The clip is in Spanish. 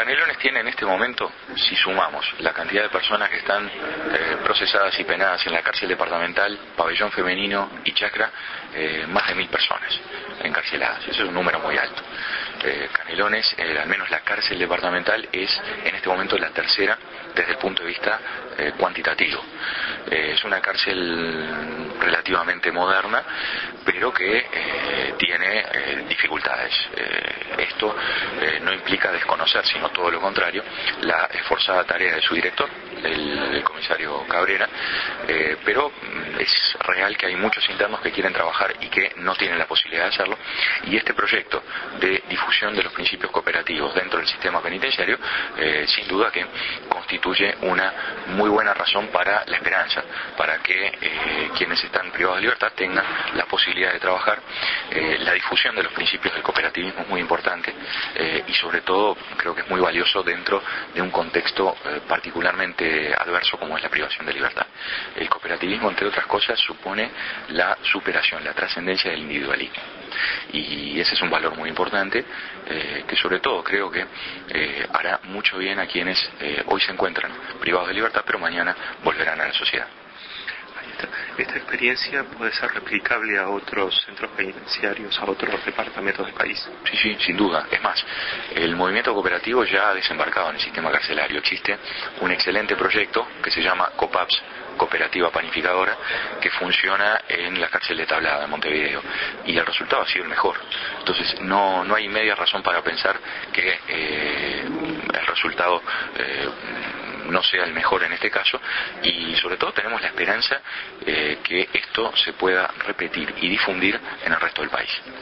Canelones tiene en este momento, si sumamos la cantidad de personas que están procesadas y penadas en la cárcel departamental, pabellón femenino y chacra, más de 1000 personas encarceladas. Eso es un número muy alto. Canelones, al menos la cárcel departamental, es en este momento la tercera desde el punto de vista cuantitativo. Es una cárcel relativamente moderna, pero que tiene dificultades. Esto no implica desconocer, sino todo lo contrario, la esforzada tarea de su director, el comisario Cabrera, pero es real que hay muchos internos que quieren trabajar y que no tienen la posibilidad de hacerlo, y este proyecto de difusión de los principios cooperativos dentro del sistema penitenciario, sin duda que constituye una muy buena razón para la esperanza, para que quienes están privados de libertad tengan la posibilidad de trabajar. La difusión de los principios del cooperativismo es muy importante, y sobre todo creo que es muy valioso dentro de un contexto particularmente adverso como es la privación de libertad. El cooperativismo, entre otras cosas, supone la superación, la trascendencia del individualismo, y ese es un valor muy importante que sobre todo creo que hará mucho bien a quienes hoy se encuentran privados de libertad, pero mañana volverán a la sociedad. ¿Esta experiencia puede ser replicable a otros centros penitenciarios, a otros departamentos del país? Sí, sin duda. Es más, el movimiento cooperativo ya ha desembarcado en el sistema carcelario. Existe un excelente proyecto que se llama COPAPS, Cooperativa Panificadora, que funciona en la cárcel de Tablada, en Montevideo, y el resultado ha sido el mejor. Entonces no hay media razón para pensar que el resultado no sea el mejor en este caso, y sobre todo tenemos la esperanza que esto se pueda repetir y difundir en el resto del país.